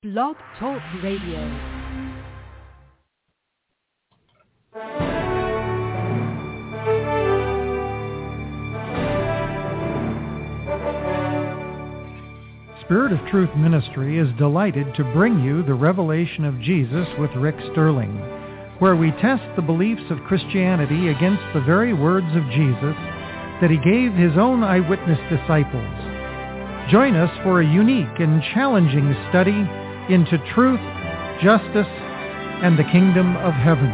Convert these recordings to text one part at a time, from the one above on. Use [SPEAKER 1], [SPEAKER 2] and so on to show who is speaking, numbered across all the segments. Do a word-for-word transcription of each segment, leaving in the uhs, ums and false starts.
[SPEAKER 1] Blog Talk Radio.
[SPEAKER 2] Spirit of Truth Ministry is delighted to bring you the Revelation of Jesus with Rick Sterling, where we test the beliefs of Christianity against the very words of Jesus that he gave his own eyewitness disciples. Join us for a unique and challenging study into truth, justice, and the kingdom of heaven.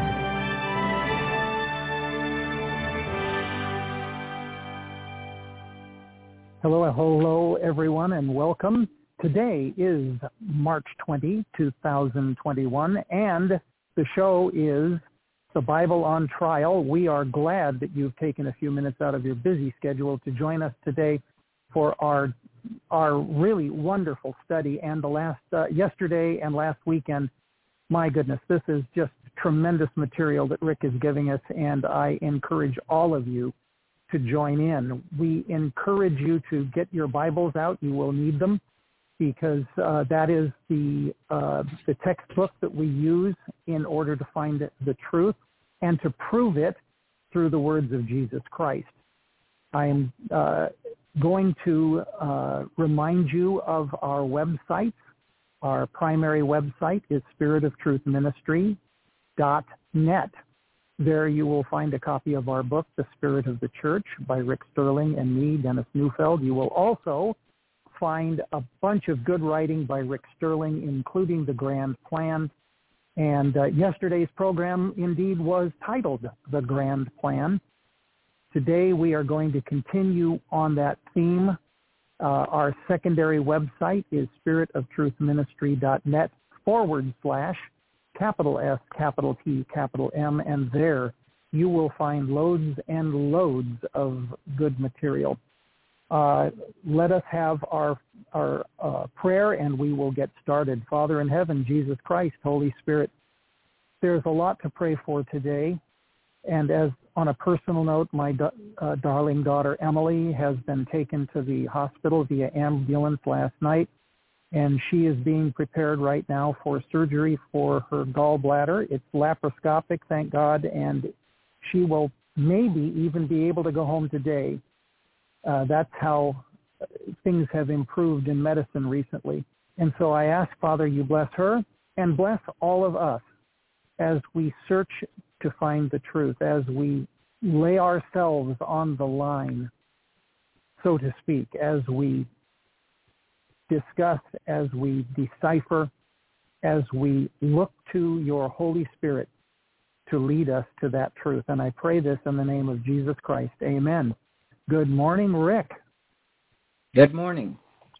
[SPEAKER 3] Hello, hello, everyone, and welcome. Today is March twentieth, twenty twenty-one, and the show is The Bible on Trial. We are glad that you've taken a few minutes out of your busy schedule to join us today for our our really wonderful study. And the last uh, yesterday and last weekend, my goodness, this is just tremendous material that Rick is giving us, and I encourage all of you to join in. We encourage you to get your Bibles out. You will need them because uh, that is the uh, the textbook that we use in order to find the truth and to prove it through the words of Jesus Christ. I am uh, going to uh, remind you of our websites. Our primary website is spirit of truth ministry dot net. There you will find a copy of our book, The Spirit of the Church, by Rick Sterling and me, Dennis Neufeld. You will also find a bunch of good writing by Rick Sterling, including The Grand Plan. And uh, yesterday's program indeed was titled The Grand Plan. Today we are going to continue on that theme. Uh, our secondary website is spirit of truth ministry dot net forward slash capital S, capital T, capital M, and there you will find loads and loads of good material. Uh, let us have our our uh, prayer, and we will get started. Father in heaven, Jesus Christ, Holy Spirit, there's a lot to pray for today. And as on a personal note, my da- uh, darling daughter Emily has been taken to the hospital via ambulance last night, and she is being prepared right now for surgery for her gallbladder. It's laparoscopic, thank God, and she will maybe even be able to go home today. Uh, that's how things have improved in medicine recently. And so I ask, Father, you bless her and bless all of us as we search to find the truth, as we lay ourselves on the line, so to speak, as we discuss, as we decipher, as we look to your Holy Spirit to lead us to that truth. And I pray this in the name of Jesus Christ. Amen. Good morning, Rick.
[SPEAKER 4] Good morning.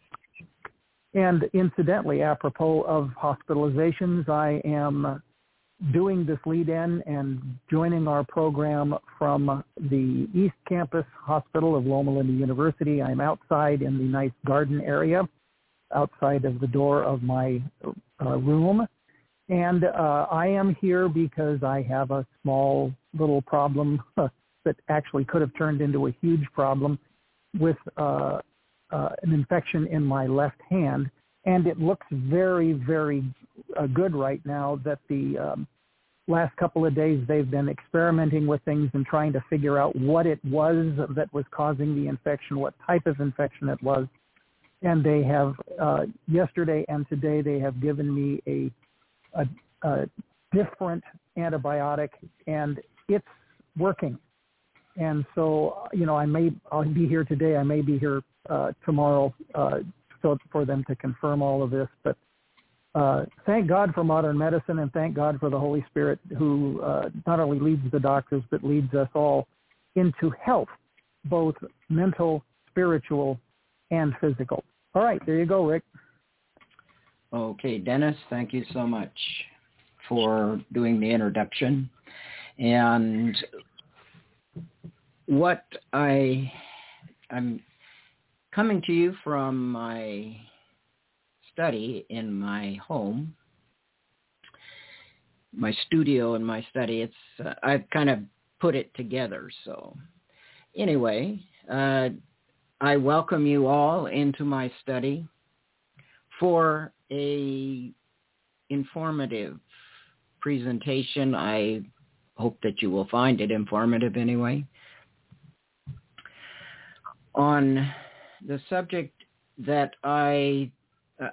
[SPEAKER 3] And incidentally, apropos of hospitalizations, I am doing this lead-in and joining our program from the East Campus Hospital of Loma Linda University. I'm outside in the nice garden area, outside of the door of my uh, room. And uh, I am here because I have a small little problem that actually could have turned into a huge problem with uh, uh, an infection in my left hand. And it looks very, very uh, good right now that the um, last couple of days they've been experimenting with things and trying to figure out what it was that was causing the infection, what type of infection it was. And they have, uh, yesterday and today, they have given me a, a, a different antibiotic, and it's working. And so, you know, I may, I'll be here today, I may be here uh, tomorrow uh, so for them to confirm all of this. But uh, thank God for modern medicine, and thank God for the Holy Spirit who uh, not only leads the doctors, but leads us all into health, both mental, spiritual, and physical. All right, there you go, Rick.
[SPEAKER 4] Okay, Dennis, thank you so much for doing the introduction. And what I, I'm coming to you from my study in my home, my studio and my study. It's uh, I've kind of put it together. So anyway, uh, I welcome you all into my study for a informative presentation. I hope that you will find it informative anyway, on the subject that I uh,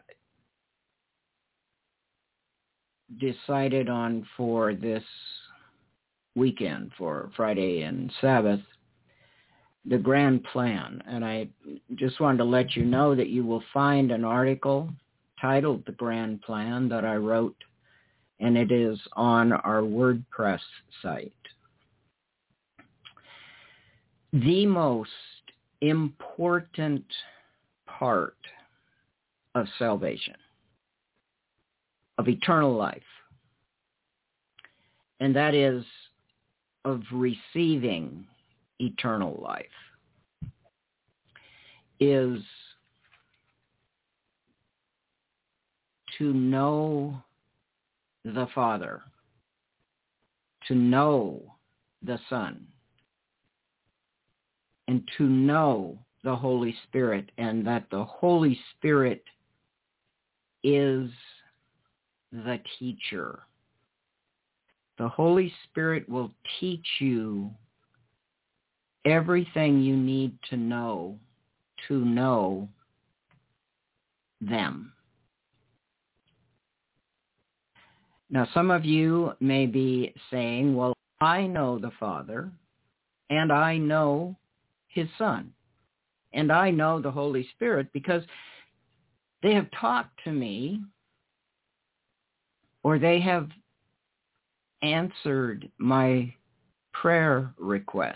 [SPEAKER 4] decided on for this weekend, for Friday and Sabbath, the grand plan. And I just wanted to let you know that you will find an article titled The Grand Plan that I wrote, and it is on our WordPress site. The most important part of salvation, of eternal life, and that is of receiving eternal life, is to know the Father, to know the Son, and to know the Holy Spirit, and that the Holy Spirit is the teacher. The Holy Spirit will teach you everything you need to know to know them. Now, some of you may be saying, well, I know the Father, and I know his Son, and I know the Holy Spirit because they have talked to me, or they have answered my prayer requests.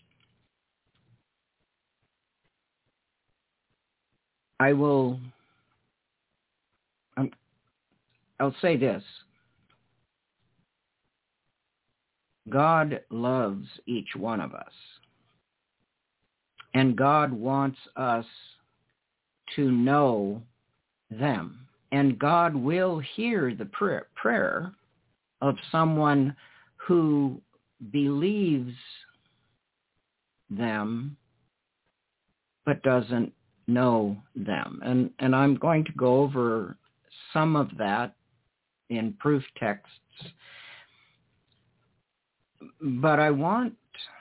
[SPEAKER 4] I will, um, I'll say this. God loves each one of us. And God wants us to know them. And God will hear the prayer, prayer of someone who believes them but doesn't know them. And, and I'm going to go over some of that in proof texts. But I want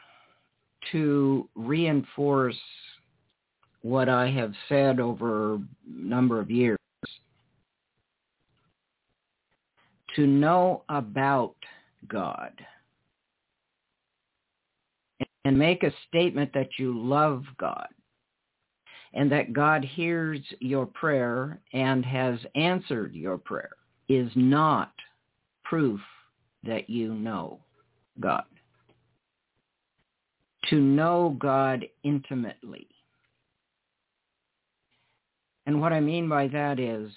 [SPEAKER 4] to reinforce what I have said over a number of years. To know about God and make a statement that you love God and that God hears your prayer and has answered your prayer is not proof that you know God. To know God intimately. And what I mean by that is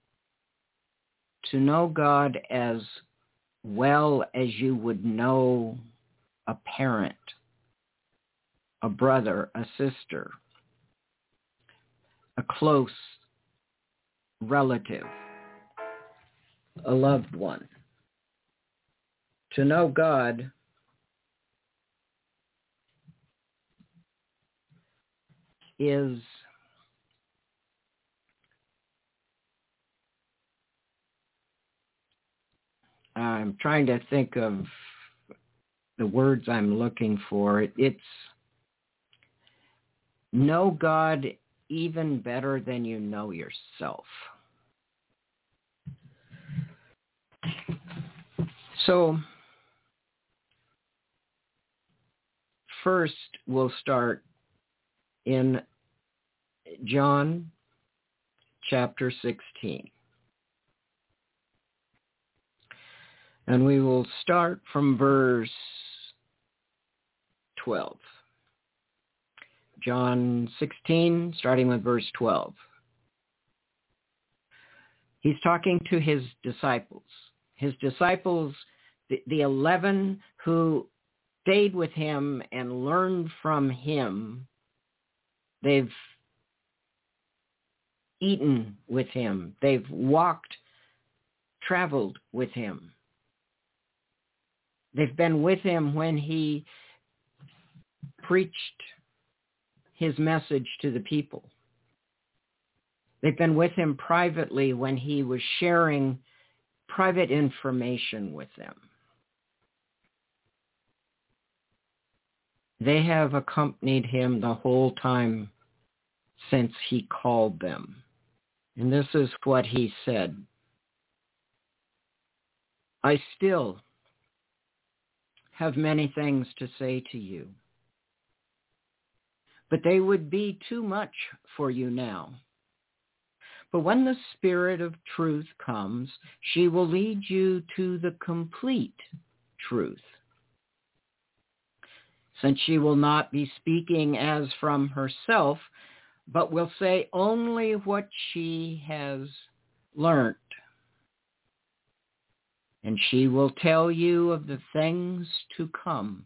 [SPEAKER 4] to know God as well as you would know a parent, a brother, a sister, a close relative, a loved one. To know God is I'm trying to think of the words I'm looking for. It, it's know God even better than you know yourself. So first we'll start in John chapter sixteen. And we will start from verse twelve. John sixteen, starting with verse twelve. He's talking to his disciples. His disciples, the, the eleven who stayed with him and learned from him. They've eaten with him. They've walked, traveled with him. They've been with him when he preached his message to the people. They've been with him privately when he was sharing private information with them. They have accompanied him the whole time since he called them. And this is what he said. I still have many things to say to you, but they would be too much for you now. But when the Spirit of truth comes, she will lead you to the complete truth. Since she will not be speaking as from herself, but will say only what she has learnt. And she will tell you of the things to come.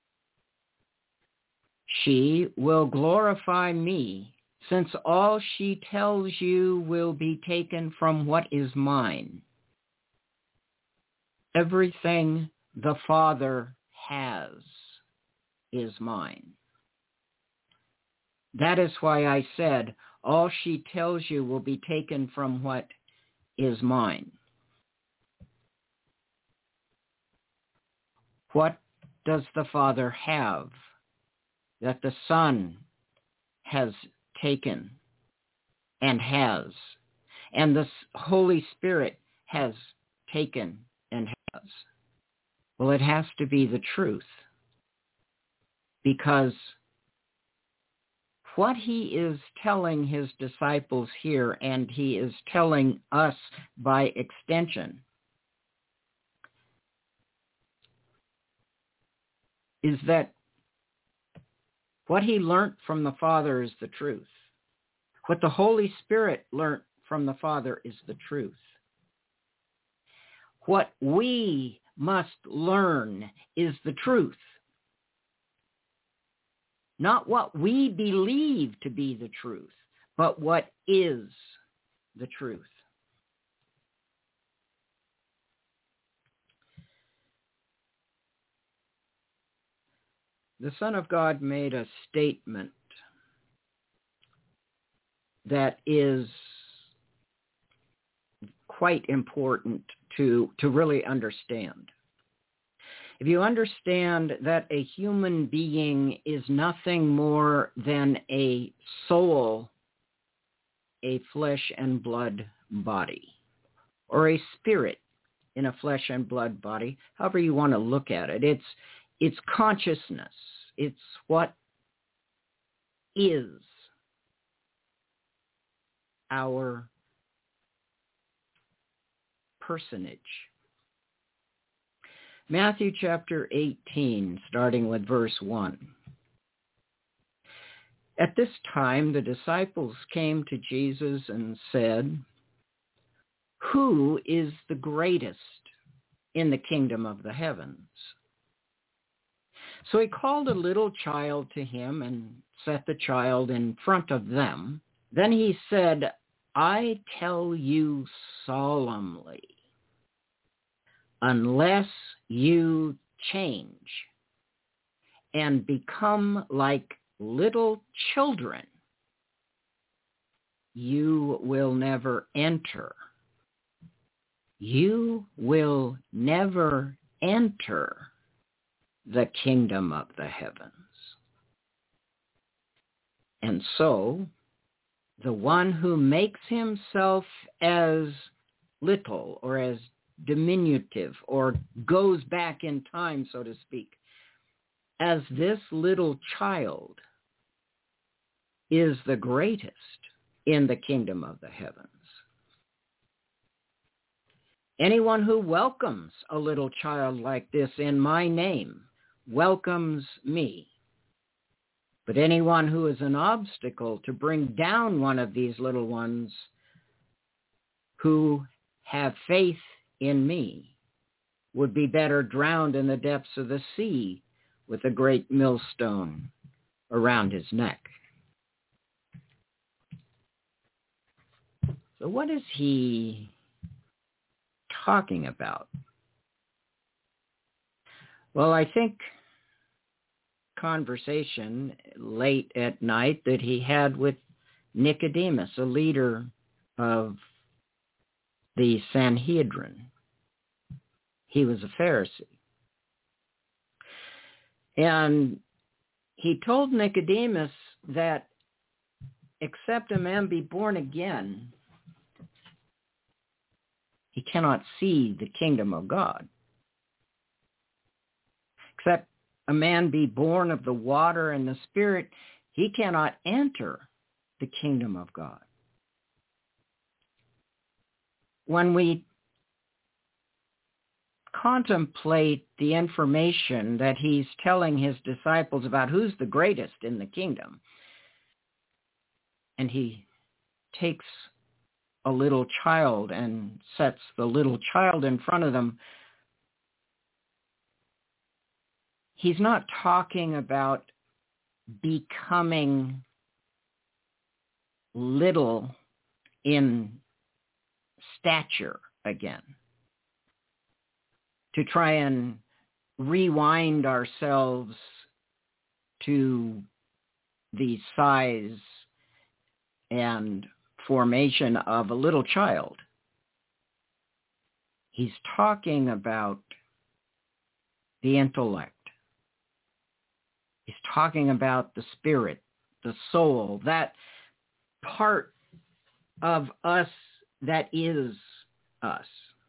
[SPEAKER 4] She will glorify me, since all she tells you will be taken from what is mine. Everything the Father has is mine. That is why I said, all she tells you will be taken from what is mine. What does the Father have that the Son has taken and has, and the Holy Spirit has taken and has? Well, it has to be the truth, because what he is telling his disciples here, and he is telling us by extension, is that what he learned from the Father is the truth. What the Holy Spirit learned from the Father is the truth. What we must learn is the truth. Not what we believe to be the truth, but what is the truth. The Son of God made a statement that is quite important to, to really understand. If you understand that a human being is nothing more than a soul, a flesh and blood body, or a spirit in a flesh and blood body, however you want to look at it, it's it's consciousness. It's what is our personage. Matthew chapter eighteen, starting with verse one. At this time, the disciples came to Jesus and said, "Who is the greatest in the kingdom of the heavens?" So he called a little child to him and set the child in front of them. Then he said, "I tell you solemnly, unless you change and become like little children, you will never enter. You will never enter the kingdom of the heavens." And so, the one who makes himself as little or as diminutive or goes back in time, so to speak, as this little child is the greatest in the kingdom of the heavens. Anyone who welcomes a little child like this in my name welcomes me. But anyone who is an obstacle to bring down one of these little ones who have faith in me would be better drowned in the depths of the sea with a great millstone around his neck. So what is he talking about? Well, I think conversation late at night that he had with Nicodemus, a leader of the Sanhedrin. He was a Pharisee. And he told Nicodemus that except a man be born again, he cannot see the kingdom of God. Except a man be born of the water and the Spirit, he cannot enter the kingdom of God. When we contemplate the information that he's telling his disciples about who's the greatest in the kingdom, and he takes a little child and sets the little child in front of them, he's not talking about becoming little in stature again, to try and rewind ourselves to the size and formation of a little child. He's talking about the intellect. He's talking about the spirit, the soul, that part of us that is us.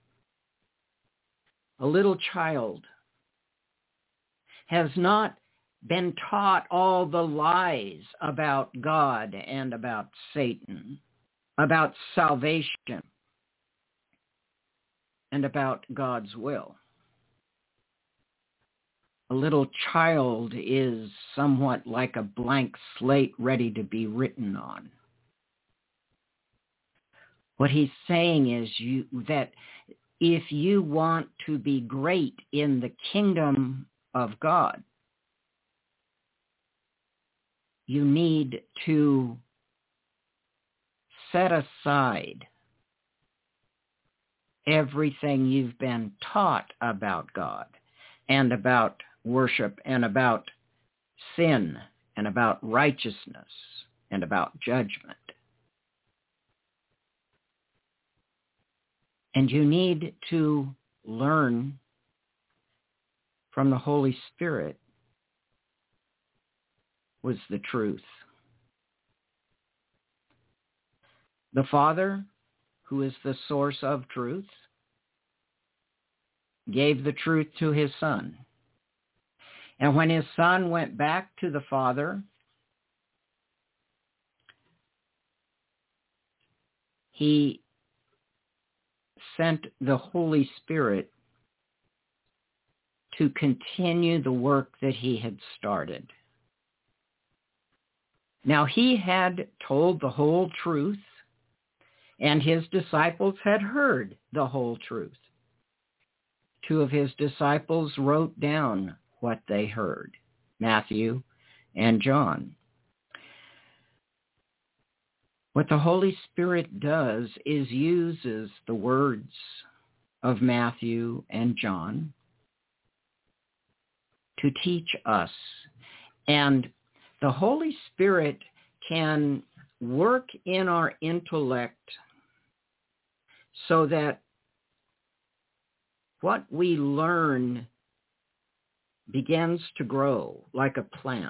[SPEAKER 4] A little child has not been taught all the lies about God and about Satan, about salvation, and about God's will. A little child is somewhat like a blank slate ready to be written on. What he's saying is you, that if you want to be great in the kingdom of God, you need to set aside everything you've been taught about God and about worship and about sin and about righteousness and about judgment. And you need to learn from the Holy Spirit was the truth. The Father, who is the source of truth, gave the truth to his Son. And when his Son went back to the Father, he sent the Holy Spirit to continue the work that he had started. Now, he had told the whole truth, and his disciples had heard the whole truth. Two of his disciples wrote down what they heard, Matthew and John. What the Holy Spirit does is uses the words of Matthew and John to teach us. And the Holy Spirit can work in our intellect so that what we learn begins to grow like a plant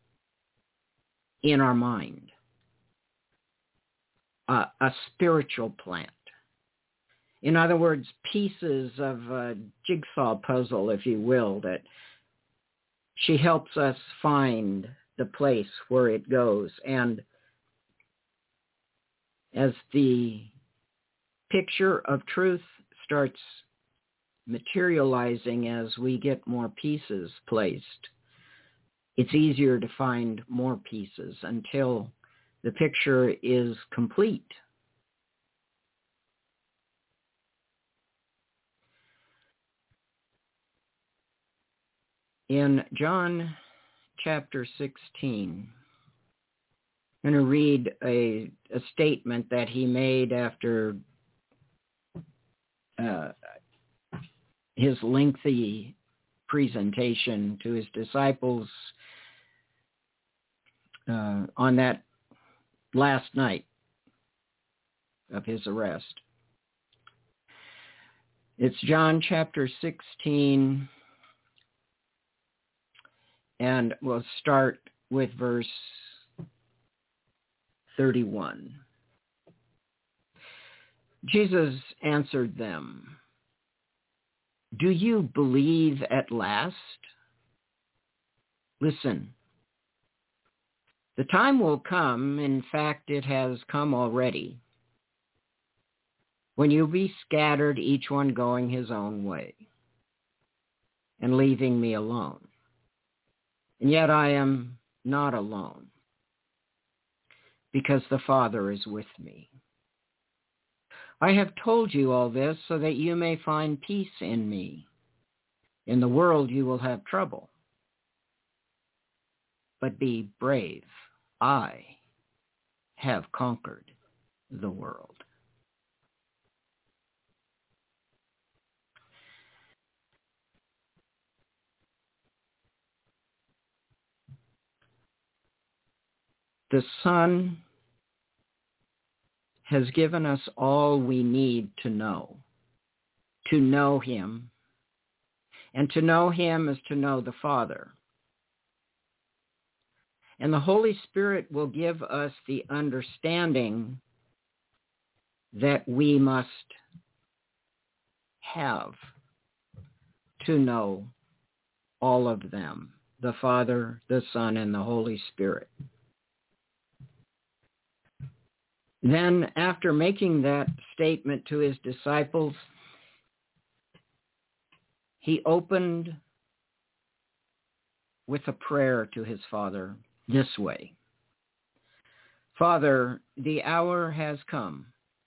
[SPEAKER 4] in our mind, a, a spiritual plant. In other words, pieces of a jigsaw puzzle, if you will, that she helps us find the place where it goes. And as the picture of truth starts materializing as we get more pieces placed, it's easier to find more pieces until the picture is complete. In John chapter sixteen, I'm going to read a, a statement that he made after uh, his lengthy presentation to his disciples uh, on that last night of his arrest. It's John chapter sixteen, and we'll start with verse thirty-one. Jesus answered them, "Do you believe at last? Listen, the time will come, in fact it has come already, when you'll be scattered, each one going his own way, and leaving me alone. And yet I am not alone, because the Father is with me. I have told you all this so that you may find peace in me. In the world you will have trouble, but be brave. I have conquered the world." The Son has given us all we need to know, to know him. And to know him is to know the Father. And the Holy Spirit will give us the understanding that we must have to know all of them, the Father, the Son, and the Holy Spirit. Then, after making that statement to his disciples, he opened with a prayer to his Father this way: "Father, the hour has come.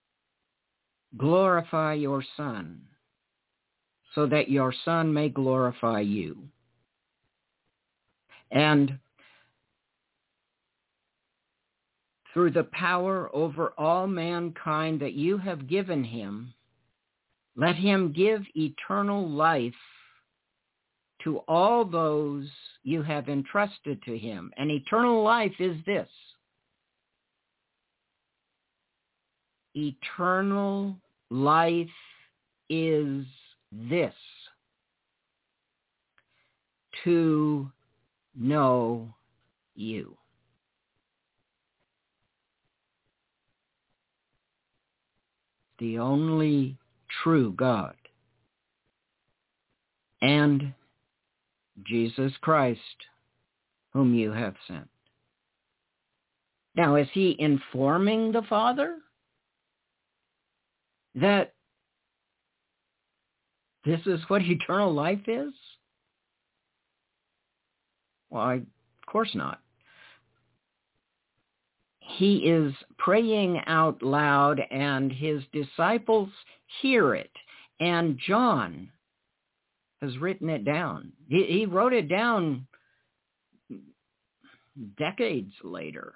[SPEAKER 4] Glorify your Son, so that your Son may glorify you. And through the power over all mankind that you have given him, let him give eternal life to all those you have entrusted to him." And eternal life is this: eternal life is this, to know you. The only true God, and Jesus Christ, whom you have sent. Now, is he informing the Father that this is what eternal life is? Well, I, of course not. He is praying out loud, and his disciples hear it. And John has written it down. He, he wrote it down decades later.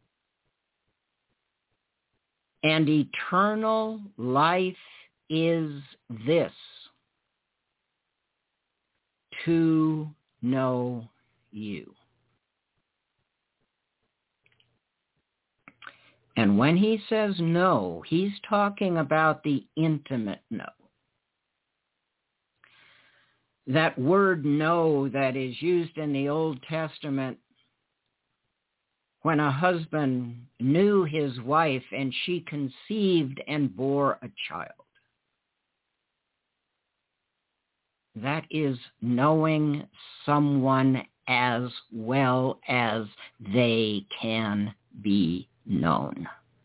[SPEAKER 4] And eternal life is this, to know you. And when he says know, he's talking about the intimate know. That word know that is used in the Old Testament when a husband knew his wife and she conceived and bore a child. That is knowing someone as well as they can be known.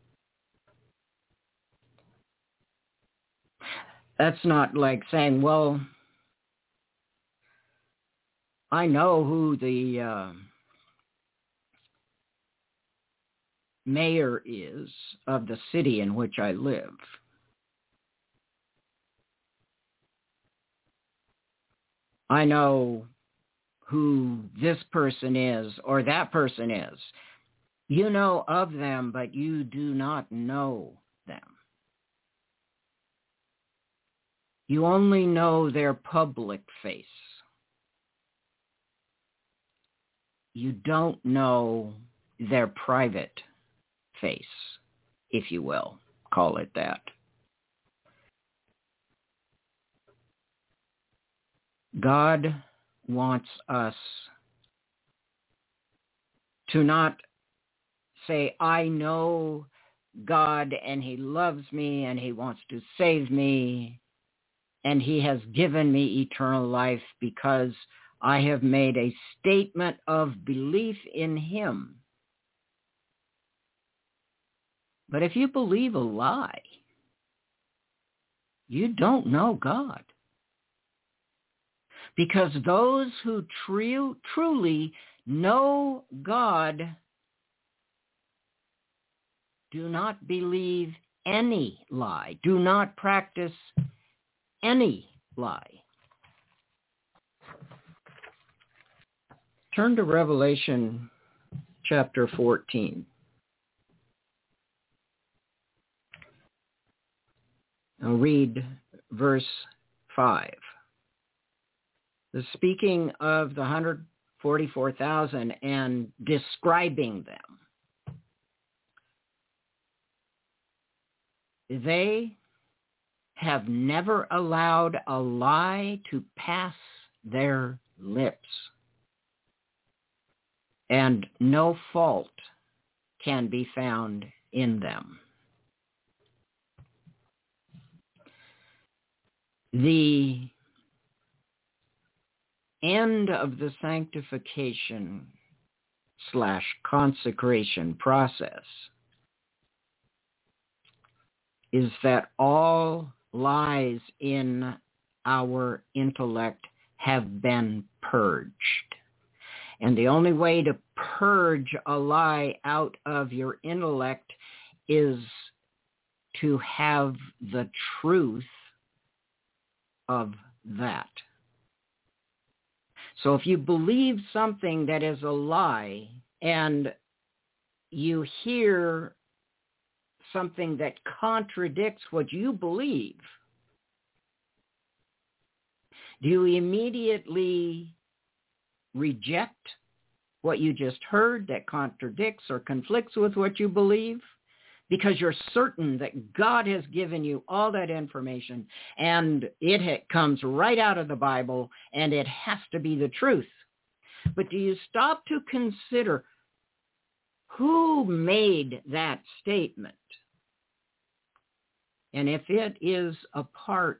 [SPEAKER 4] That's not like saying, well, I know who the uh, mayor is of the city in which I live. I know who this person is or that person is. You know of them, but you do not know them. You only know their public face. You don't know their private face, if you will, call it that. God wants us to not say, I know God and he loves me and he wants to save me and he has given me eternal life because I have made a statement of belief in him. But if you believe a lie, you don't know God. Because those who tru- truly know God do not believe any lie, do not practice any lie. Turn to Revelation chapter fourteen. I'll read verse five. The speaking of the one hundred forty-four thousand and describing them. They have never allowed a lie to pass their lips, and no fault can be found in them. The end of the sanctification slash consecration process is that all lies in our intellect have been purged. And the only way to purge a lie out of your intellect is to have the truth of that. So if you believe something that is a lie and you hear something that contradicts what you believe, do you immediately reject what you just heard that contradicts or conflicts with what you believe? Because you're certain that God has given you all that information and it ha- comes right out of the Bible and it has to be the truth. But do you stop to consider who made that statement? And if it is a part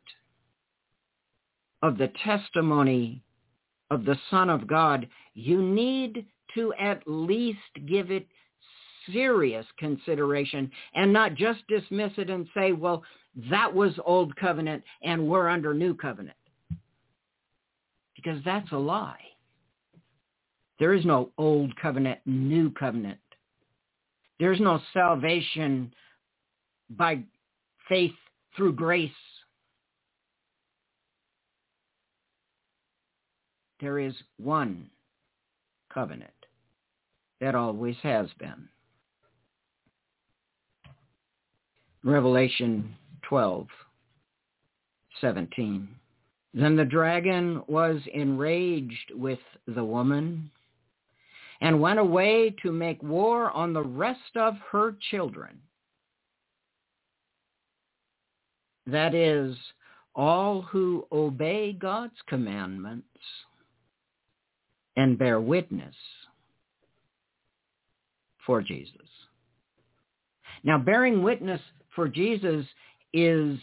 [SPEAKER 4] of the testimony of the Son of God, you need to at least give it serious consideration and not just dismiss it and say, well, that was old covenant and we're under new covenant. Because that's a lie. There is no old covenant, new covenant. There's no salvation by faith through grace. There is one covenant that always has been. Revelation twelve seventeen. Then the dragon was enraged with the woman and went away to make war on the rest of her children. That is, all who obey God's commandments and bear witness for Jesus. Now, bearing witness for Jesus is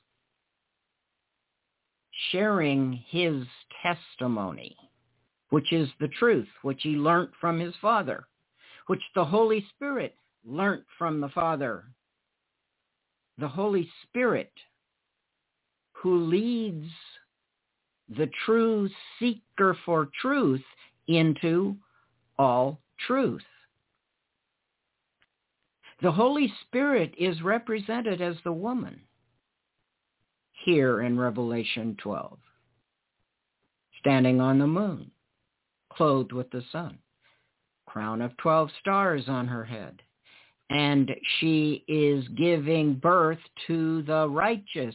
[SPEAKER 4] sharing his testimony, which is the truth, which he learned from his Father, which the Holy Spirit learned from the Father. The Holy Spirit who leads the true seeker for truth into all truth. The Holy Spirit is represented as the woman here in Revelation twelve, standing on the moon, clothed with the sun, crown of twelve stars on her head, and she is giving birth to the righteous.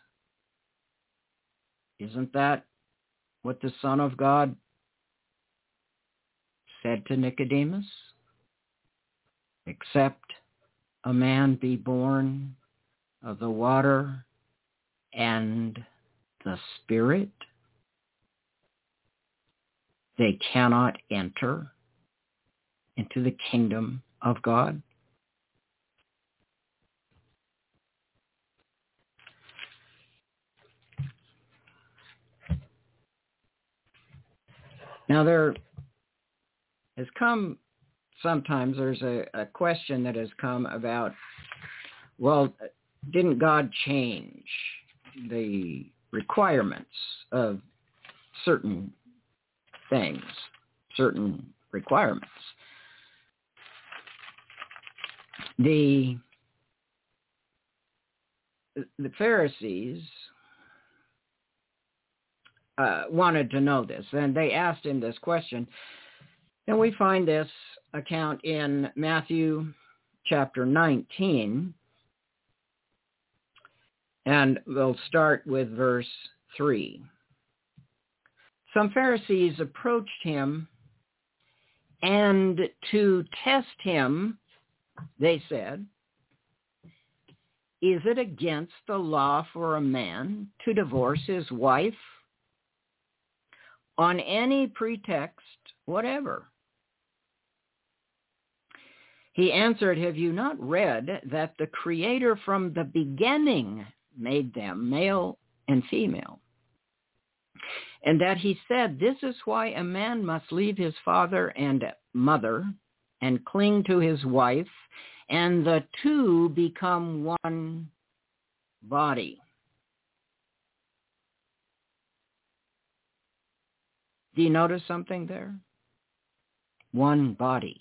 [SPEAKER 4] Isn't that what the Son of God said to Nicodemus? Except a man be born of the water and the Spirit, they cannot enter into the kingdom of God? Now there has come, sometimes there's a, a question that has come about, well, didn't God change the requirements of certain things, certain requirements? The, the Pharisees uh, wanted to know this, and they asked him this question. And we find this account in Matthew chapter nineteen, and we'll start with verse three. Some Pharisees approached him, and to test him, they said, "Is it against the law for a man to divorce his wife on any pretext whatever?" He answered, "Have you not read that the Creator from the beginning made them male and female? And that he said, this is why a man must leave his father and mother and cling to his wife, and the two become one body." Do you notice something there? One body.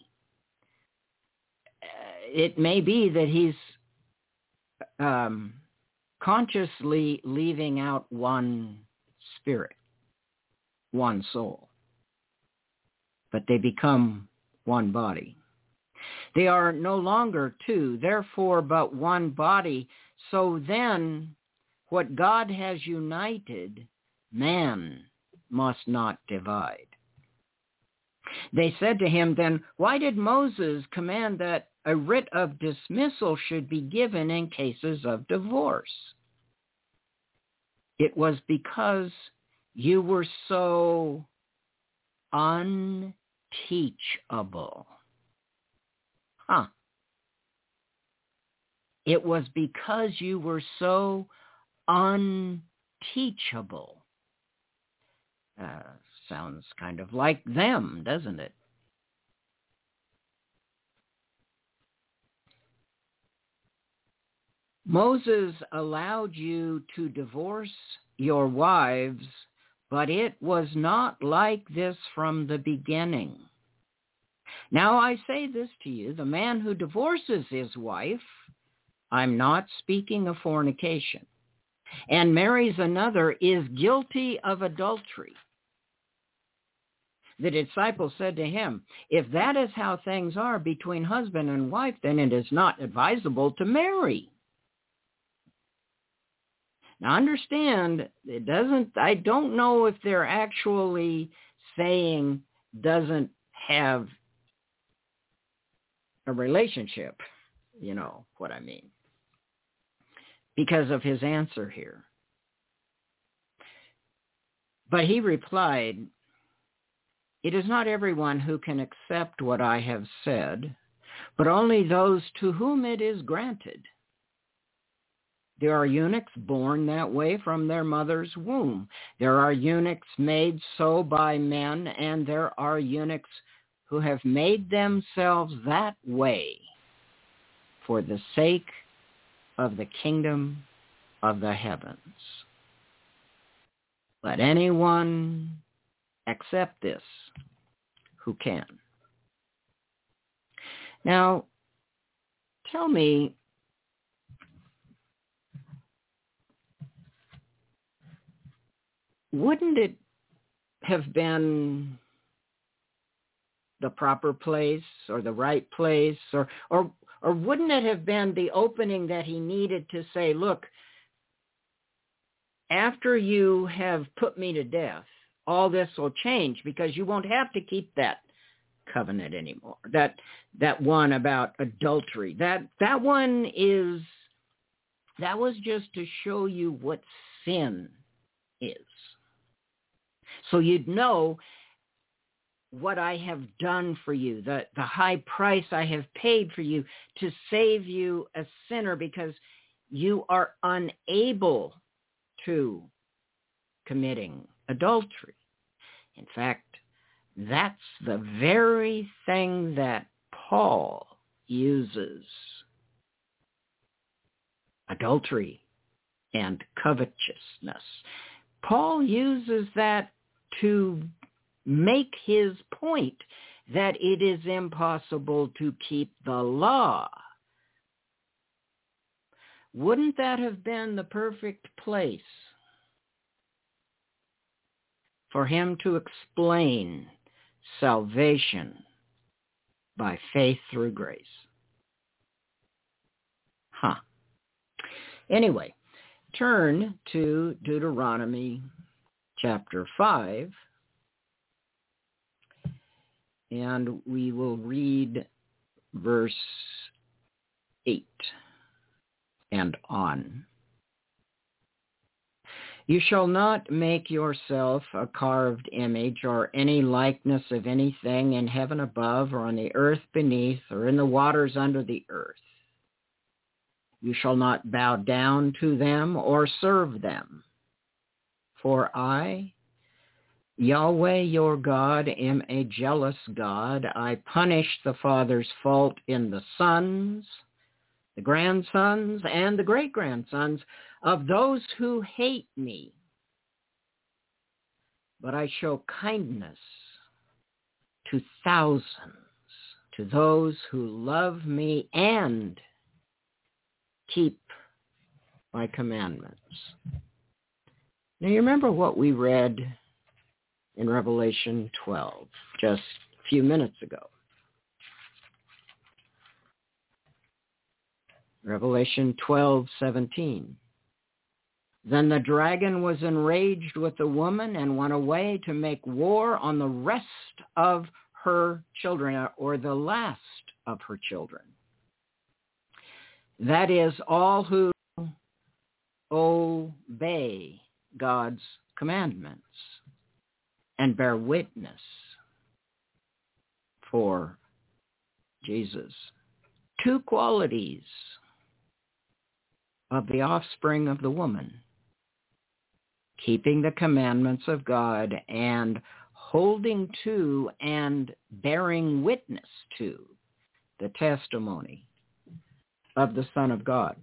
[SPEAKER 4] It may be that he's um, consciously leaving out one spirit, one soul, but they become one body. They are no longer two, therefore but one body. So then, what God has united, man must not divide. They said to him, "Then why did Moses command that a writ of dismissal should be given in cases of divorce?" "It was because you were so unteachable." Huh. It was because you were so unteachable. Uh, sounds kind of like them, doesn't it? Moses allowed you to divorce your wives, but it was not like this from the beginning. Now I say this to you, the man who divorces his wife, I'm not speaking of fornication, and marries another is guilty of adultery. The disciples said to him, "If that is how things are between husband and wife, then it is not advisable to marry." Now understand, it doesn't, I don't know if they're actually saying doesn't have a relationship, you know what I mean, because of his answer here. But he replied, "It is not everyone who can accept what I have said, but only those to whom it is granted. There are eunuchs born that way from their mother's womb. There are eunuchs made so by men, and there are eunuchs who have made themselves that way for the sake of the kingdom of the heavens. Let anyone accept this who can." Now, tell me, wouldn't it have been the proper place or the right place, or or or wouldn't it have been the opening that he needed to say, "Look, after you have put me to death, all this will change because you won't have to keep that covenant anymore. That that one about adultery, that that one is, that was just to show you what sin is. So you'd know what I have done for you, the, the high price I have paid for you to save you, a sinner, because you are unable to committing adultery. In fact, that's the very thing that Paul uses, adultery and covetousness. Paul uses that to make his point that it is impossible to keep the law. Wouldn't that have been the perfect place for him to explain salvation by faith through grace? Huh. Anyway, turn to Deuteronomy chapter five, and we will read verse eight and on. You shall not make yourself a carved image or any likeness of anything in heaven above or on the earth beneath or in the waters under the earth. You shall not bow down to them or serve them. For I, Yahweh your God, am a jealous God. I punish the father's fault in the sons, the grandsons, and the great-grandsons of those who hate me. But I show kindness to thousands, to those who love me and keep my commandments. Now you remember what we read in Revelation twelve just a few minutes ago. Revelation twelve seventeen. Then the dragon was enraged with the woman and went away to make war on the rest of her children, or the last of her children. That is, all who obey God's commandments and bear witness for Jesus. Two qualities of the offspring of the woman: keeping the commandments of God and holding to and bearing witness to the testimony of the Son of God.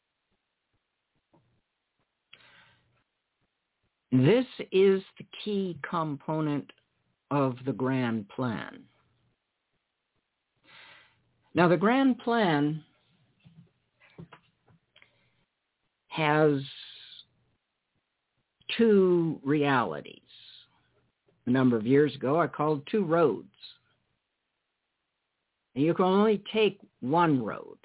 [SPEAKER 4] This is the key component of the grand plan. Now, the grand plan has two realities. A number of years ago, I called two roads. And you can only take one road.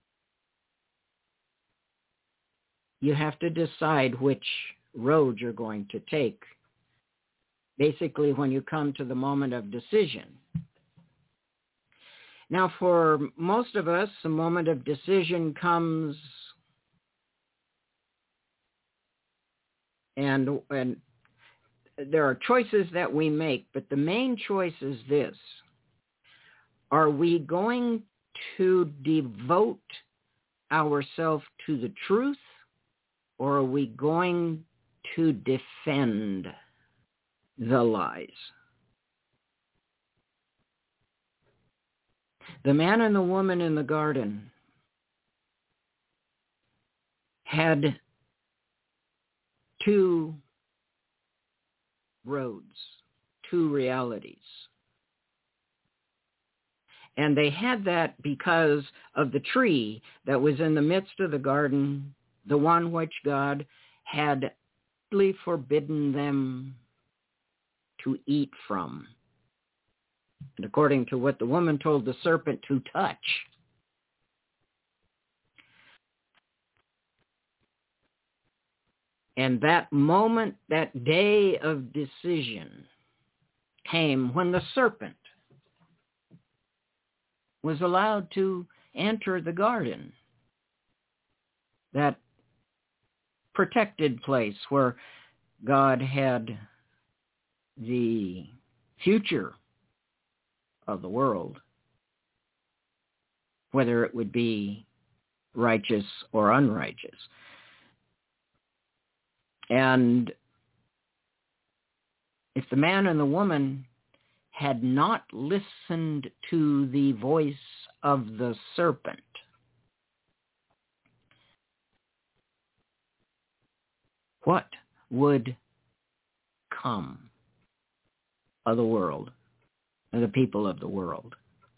[SPEAKER 4] You have to decide which road you're going to take, basically when you come to the moment of decision. Now, for most of us, the moment of decision comes and, and there are choices that we make, but the main choice is this: are we going to devote ourselves to the truth, or are we going to defend the lies? The man and the woman in the garden had two roads, two realities. And they had that because of the tree that was in the midst of the garden, the one which God had forbidden them to eat from. And according to what the woman told the serpent to touch. And that moment, that day of decision came when the serpent was allowed to enter the garden, that protected place where God had the future of the world, whether it would be righteous or unrighteous. And if the man and the woman had not listened to the voice of the serpent, what would come of the world, of the people of the world?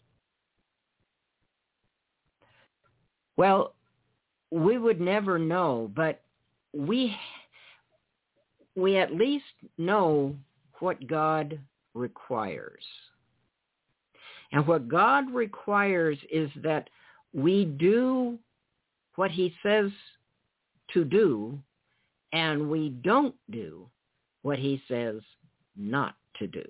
[SPEAKER 4] Well, we would never know, but we we at least know what God requires. And what God requires is that we do what he says to do, and we don't do what he says not to do.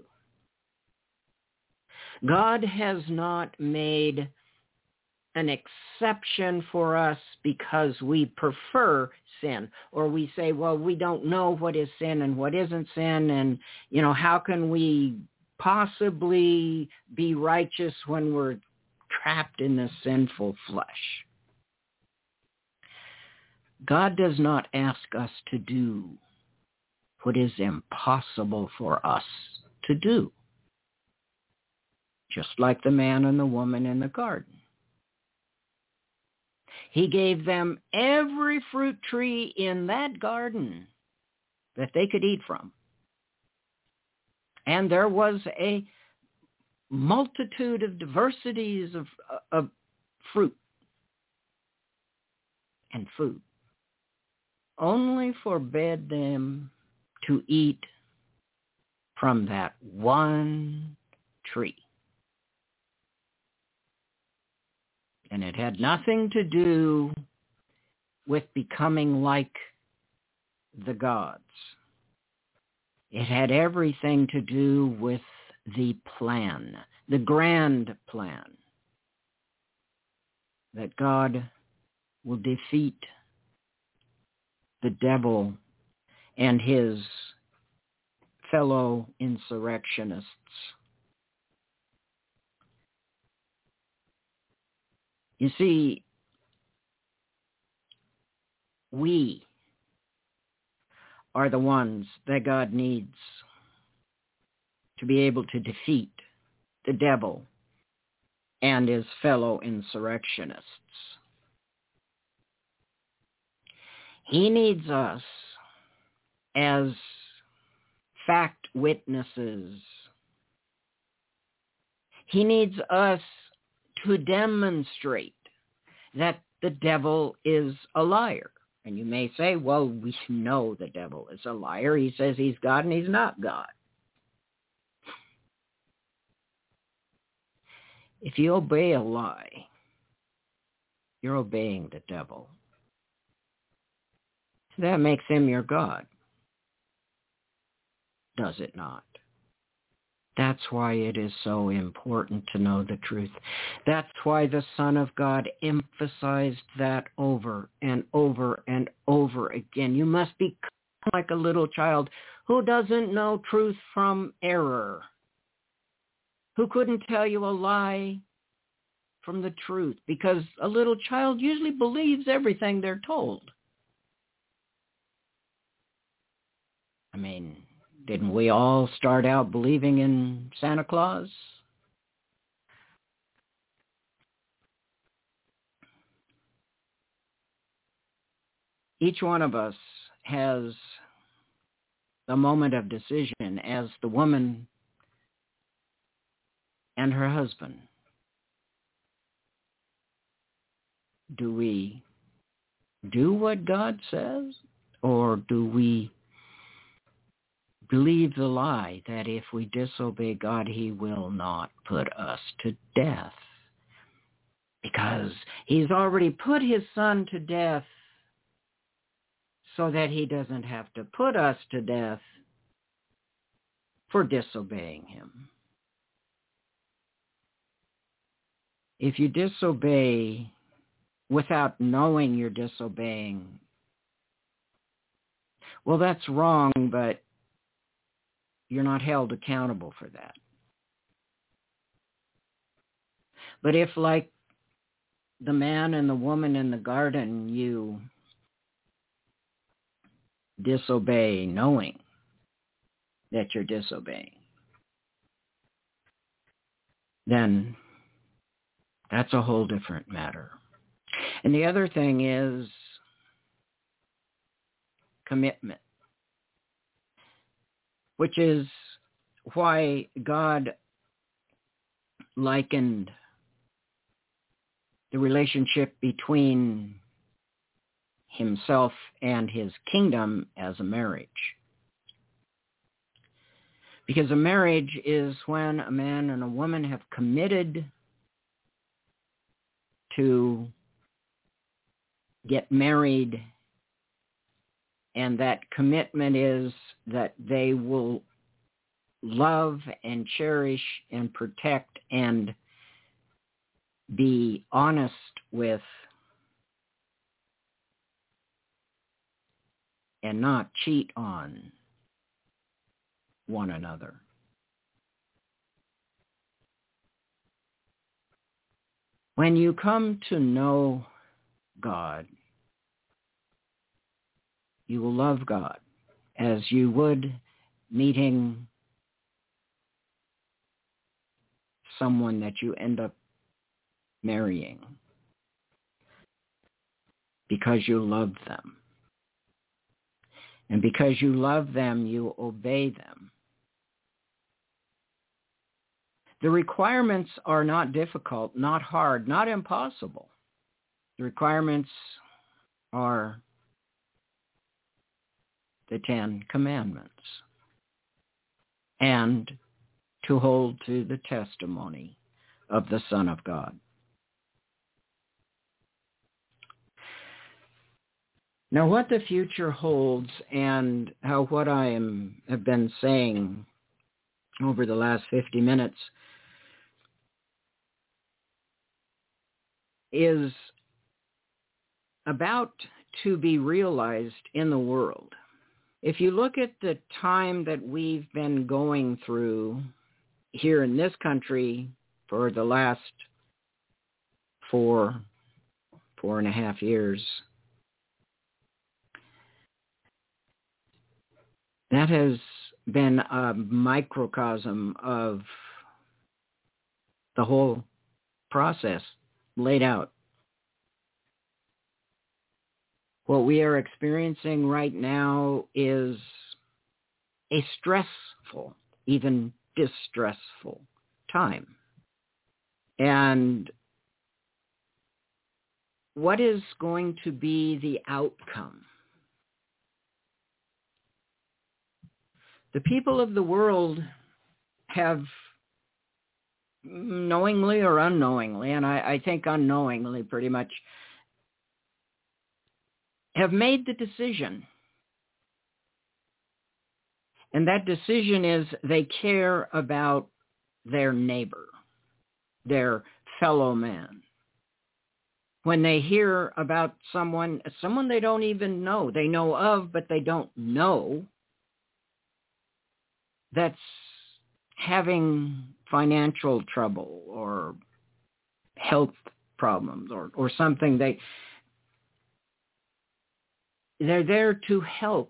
[SPEAKER 4] God has not made an exception for us because we prefer sin, or we say, well, we don't know what is sin and what isn't sin, and, you know, how can we possibly be righteous when we're trapped in this sinful flesh? God does not ask us to do what is impossible for us to do, just like the man and the woman in the garden. He gave them every fruit tree in that garden that they could eat from. And there was a multitude of diversities of, of fruit and food. Only forbade them to eat from that one tree. And it had nothing to do with becoming like the gods. It had everything to do with the plan, the grand plan, that God will defeat the devil and his fellow insurrectionists. You see, we are the ones that God needs to be able to defeat the devil and his fellow insurrectionists. He needs us as fact witnesses. He needs us to demonstrate that the devil is a liar. And you may say, well, we know the devil is a liar. He says he's God and he's not God. If you obey a lie, you're obeying the devil. That makes him your God. Does it not? That's why it is so important to know the truth. That's why the Son of God emphasized that over and over and over again. You must be like a little child who doesn't know truth from error, who couldn't tell you a lie from the truth, because a little child usually believes everything they're told. I mean, didn't we all start out believing in Santa Claus? Each one of us has a moment of decision, as the woman and her husband. Do we do what God says, or do we believe the lie that if we disobey God, he will not put us to death? Because he's already put his Son to death so that he doesn't have to put us to death for disobeying him. If you disobey without knowing you're disobeying, well, that's wrong, but you're not held accountable for that. But if, like the man and the woman in the garden, you disobey knowing that you're disobeying, then that's a whole different matter. And the other thing is commitment, which is why God likened the relationship between himself and his kingdom as a marriage. Because a marriage is when a man and a woman have committed to get married, and that commitment is that they will love and cherish and protect and be honest with and not cheat on one another. When you come to know God, you will love God as you would meeting someone that you end up marrying, because you love them. And because you love them, you obey them. The requirements are not difficult, not hard, not impossible. The requirements are the Ten Commandments, and to hold to the testimony of the Son of God. Now, what the future holds, and how what I am have been saying over the last fifty minutes is about to be realized in the world. If you look at the time that we've been going through here in this country for the last four, four and a half years, that has been a microcosm of the whole process laid out. What we are experiencing right now is a stressful, even distressful time. And what is going to be the outcome? The people of the world have, knowingly or unknowingly, and I, I think unknowingly pretty much, have made the decision. And that decision is they care about their neighbor, their fellow man. When they hear about someone, someone they don't even know, they know of, but they don't know, that's having financial trouble or health problems or, or something, they, they're there to help.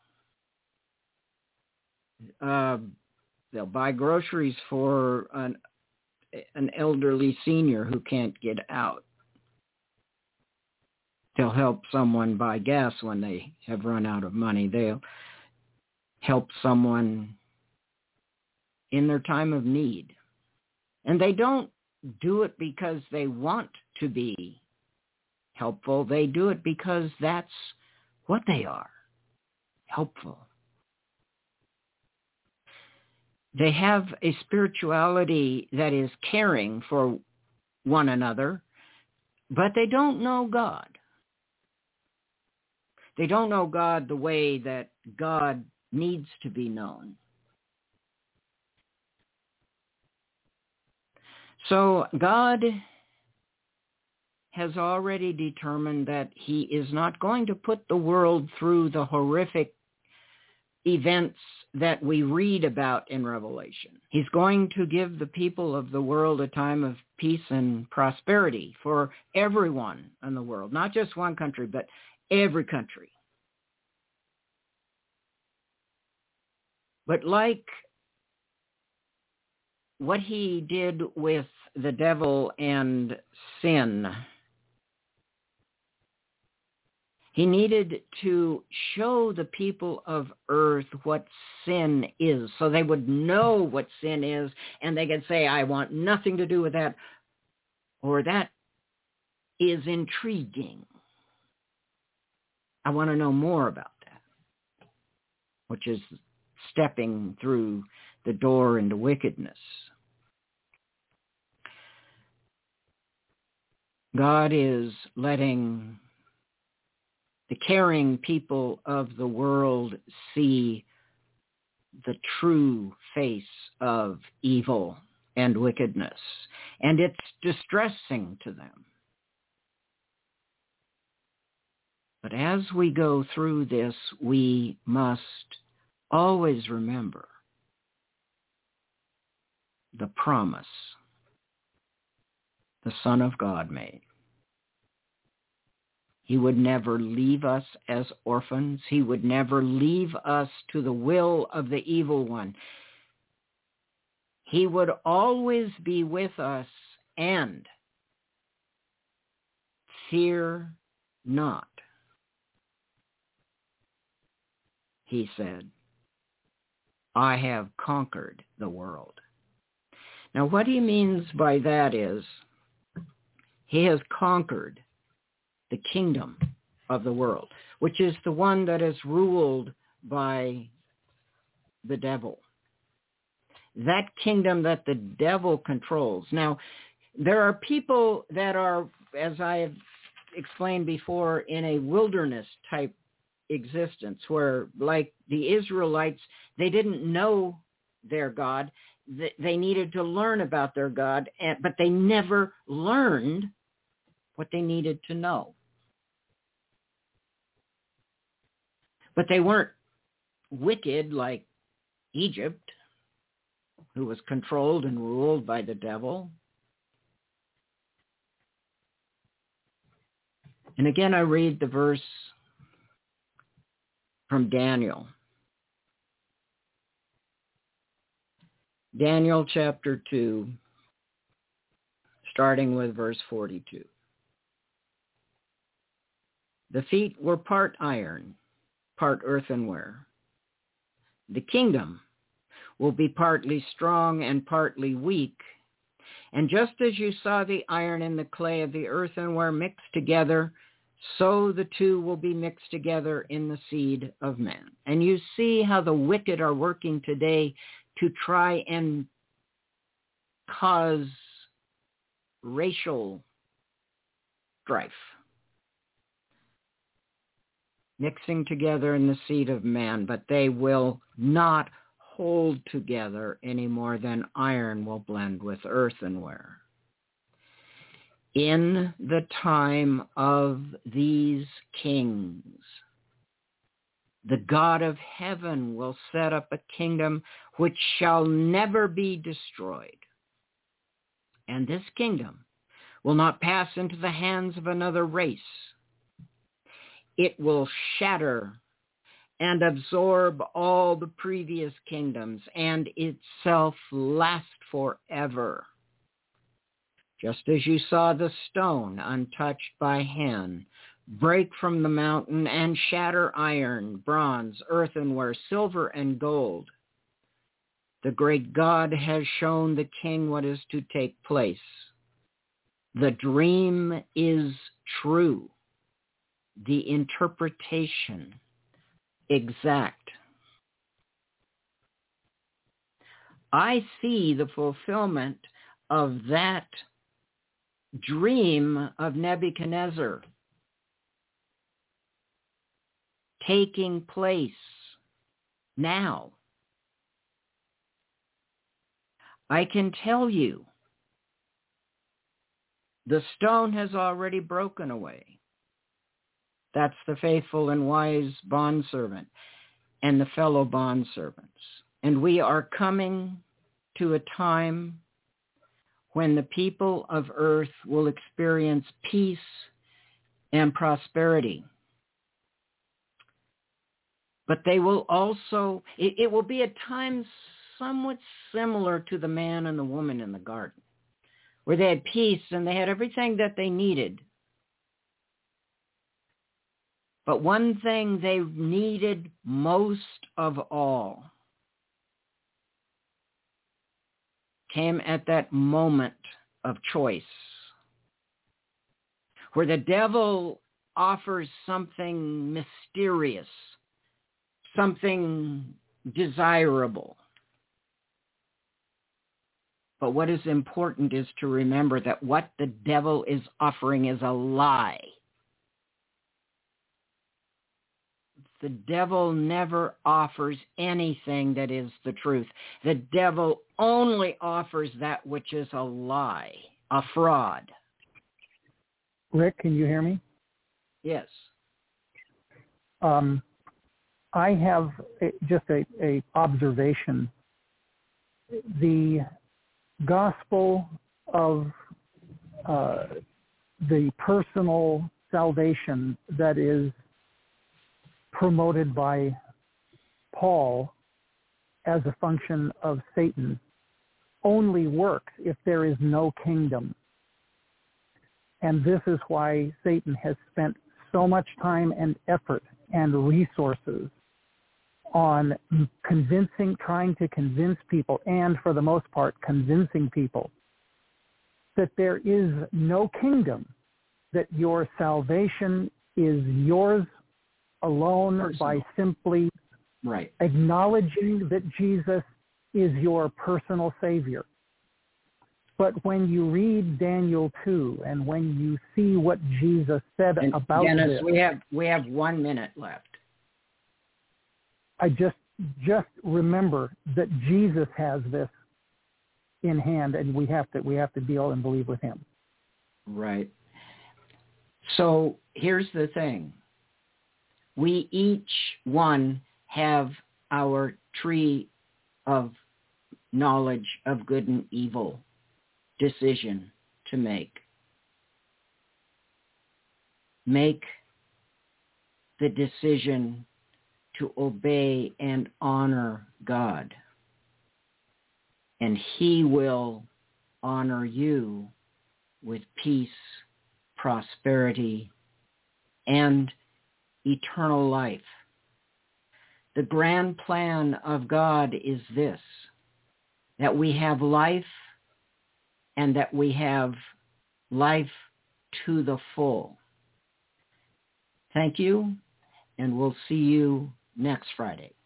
[SPEAKER 4] Uh, they'll buy groceries for an, an elderly senior who can't get out. They'll help someone buy gas when they have run out of money. They'll help someone in their time of need. And they don't do it because they want to be helpful. They do it because that's what they are, helpful. They have a spirituality that is caring for one another, but they don't know God. They don't know God the way that God needs to be known. So God has already determined that he is not going to put the world through the horrific events that we read about in Revelation. He's going to give the people of the world a time of peace and prosperity for everyone in the world, not just one country, but every country. But like what he did with the devil and sin, he needed to show the people of earth what sin is, so they would know what sin is, and they could say, I want nothing to do with that, or that is intriguing. I want to know more about that, which is stepping through the door into wickedness. God is letting the caring people of the world see the true face of evil and wickedness, and it's distressing to them. But as we go through this, we must always remember the promise the Son of God made. He would never leave us as orphans. He would never leave us to the will of the evil one. He would always be with us, and fear not, he said, I have conquered the world. Now, what he means by that is he has conquered the kingdom of the world, which is the one that is ruled by the devil. That kingdom that the devil controls. Now, there are people that are, as I have explained before, in a wilderness type existence where, like the Israelites, they didn't know their God. They needed to learn about their God, but they never learned what they needed to know. But they weren't wicked like Egypt, who was controlled and ruled by the devil. And again, I read the verse from Daniel. Daniel chapter two, starting with verse forty-two. The feet were part iron, part earthenware. The kingdom will be partly strong and partly weak. And just as you saw the iron and the clay of the earthenware mixed together, so the two will be mixed together in the seed of man. And you see how the wicked are working today to try and cause racial strife, mixing together in the seed of man, but they will not hold together any more than iron will blend with earthenware. In the time of these kings, the God of heaven will set up a kingdom which shall never be destroyed. And this kingdom will not pass into the hands of another race. It will shatter and absorb all the previous kingdoms and itself last forever. Just as you saw the stone untouched by hand break from the mountain and shatter iron, bronze, earthenware, silver, and gold, the great God has shown the king what is to take place. The dream is true. The interpretation exact. I see the fulfillment of that dream of Nebuchadnezzar taking place now. I can tell you the stone has already broken away. That's the faithful and wise bondservant. and the fellow bondservants. And we are coming to a time when the people of earth will experience peace and prosperity. But they will also, it, it will be a time somewhat similar to the man and the woman in the garden, where they had peace and they had everything that they needed. But one thing they needed most of all came at that moment of choice, where the devil offers something mysterious, something desirable. But what is important is to remember that what the devil is offering is a lie. The devil never offers anything that is the truth. The devil only offers that which is a lie, a fraud.
[SPEAKER 3] Rick, can you hear me?
[SPEAKER 4] Yes.
[SPEAKER 3] Um, I have a, just a, a observation. The gospel of uh, the personal salvation that is promoted by Paul as a function of Satan only works if there is no kingdom. And this is why Satan has spent so much time and effort and resources on convincing, trying to convince people, and for the most part, convincing people that there is no kingdom, that your salvation is yours alone Personal. by simply
[SPEAKER 4] right.
[SPEAKER 3] acknowledging that Jesus is your personal Savior. But when you read Daniel two and when you see what Jesus said
[SPEAKER 4] and
[SPEAKER 3] about
[SPEAKER 4] Dennis,
[SPEAKER 3] this,
[SPEAKER 4] we have we have one minute left.
[SPEAKER 3] I just just remember that Jesus has this in hand, and we have to we have to deal and believe with him.
[SPEAKER 4] Right. So here's the thing. We each one have our tree of knowledge of good and evil decision to make. Make the decision to obey and honor God, and he will honor you with peace, prosperity, and eternal life. The grand plan of God is this, that we have life and that we have life to the full. Thank you, and we'll see you next Friday.